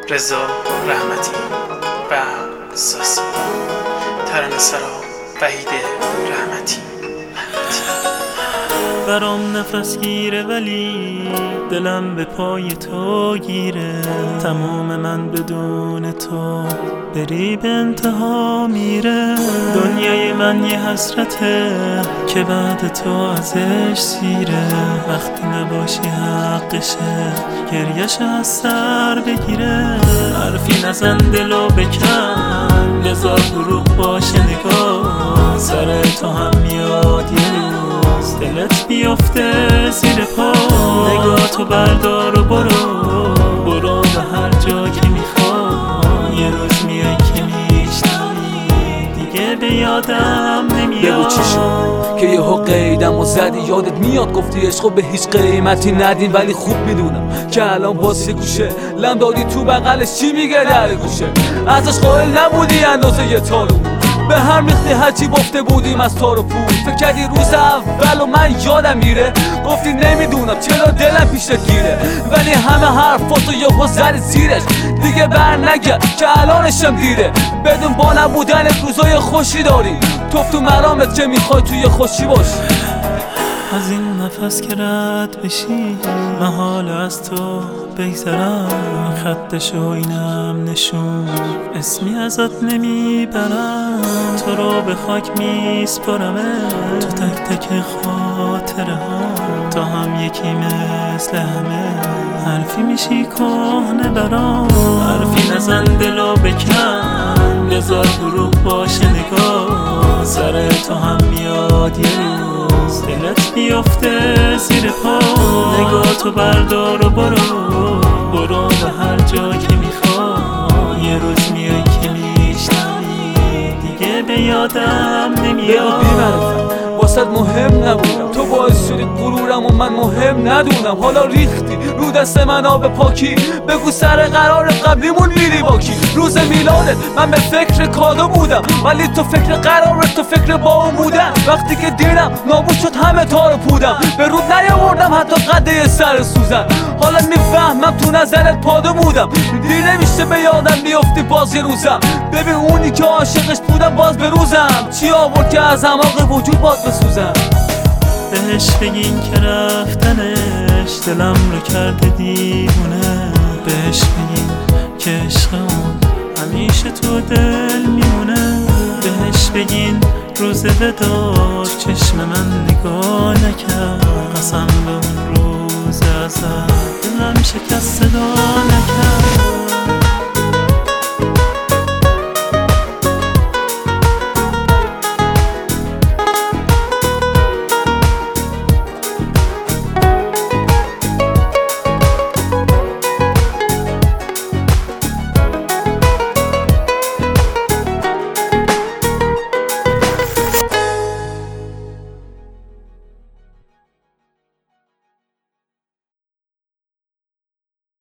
رضا رحمتی و ساسی. ترانه‌سرا وحید رحمتی. برام نفس گیره ولی دلم به پای تو گیره. تمام من بدون تو بری به انتها میره. دنیای من یه حسرته که بعد تو ازش سیره. وقتی نباشی حقشه گریش از سر بگیره. حرفی نزن دلو بکن لذا دروغ باشه نگاه. سر تو هم میاد یه روز دلت بیفته زیر پا. نگاه تو بردار و برو به هر جا که میخوای. یه روز میای که میشنوی دیگه به یادم نمیاد. بگو چی شد که یهو قیدم و زدی. یادت میاد گفتی عشقو به هیچ قیمتی ندین، ولی خوب میدونم که الان باز یه گوشه لم دادی تو بغلش چی میگه در گوشه. ازش قائل نبودی اندازه یه تارو به هم ریختی هرچی گفته بودیم از تار و پود. فکر کردی روز اول و من یادم میره. گفتی نمیدونم چرا دلم پیشت گیره، ولی همه حرفاتو یهو زدی زیرش. دیگه بر نگرد که الانشم دیره. بدون با نبودنت روزای خوشی داری. تو مرامت که میخوای توی خوشی باشی. از این نفس که رد بشی محال از تو بگذرم. خطشو اینم نشون اسمی ازت نمیبرم. تو رو به خاک میسپرمه تو تک تک خاطره ها. تا هم یکی مثل همه حرفی میشی کهنه برام. حرفی نزن دلو بکن لذا دروغ باشه نگاه. سر تو هم میاد یه روز دلت بیفته زیر پا. نگاه تو بردار و برو به هر جا که میخوای. یه روز میای که میشنوی دیگه به یادم نمیاد. واسد مهم نبودم تو باعث شدی غرورم و من مهم ندونم. حالا ریختی رو دست من آب پاکی. بگو سر قرار قبلیمون میری با کی. روز میلادت من به فکر کادو بودم، ولی تو فکر قرارت تو فکر با اون بودم. وقتی که دیدم نابود شد همه تارو پودم. به رود نیاوردم حتی قده سر سوزن. حالا میفهمم تو نظرت پادو بودم. دیر نمیشه به یادم بیفتی باز یه روزم. ببین اونی که عاشقش بودم باز به روزم. چی آورد که از اعماق وجود باز بسوزم. بهش بگین که رفتنش دلم رو کرده دیوونه. بهش بگین که عشق اون همیشه تو دل میمونه. بهش بگین روز وداع چشم من نگاه نکرد. قسم به اون روز ازت دلم شکست صدا نکرد.